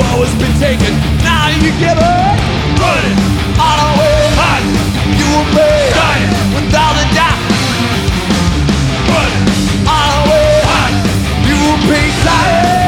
always been taken. Now you give it. Running on our way. Hot. You and me. Dying without a doubt. Running on our way. Hot. You and me. Dying.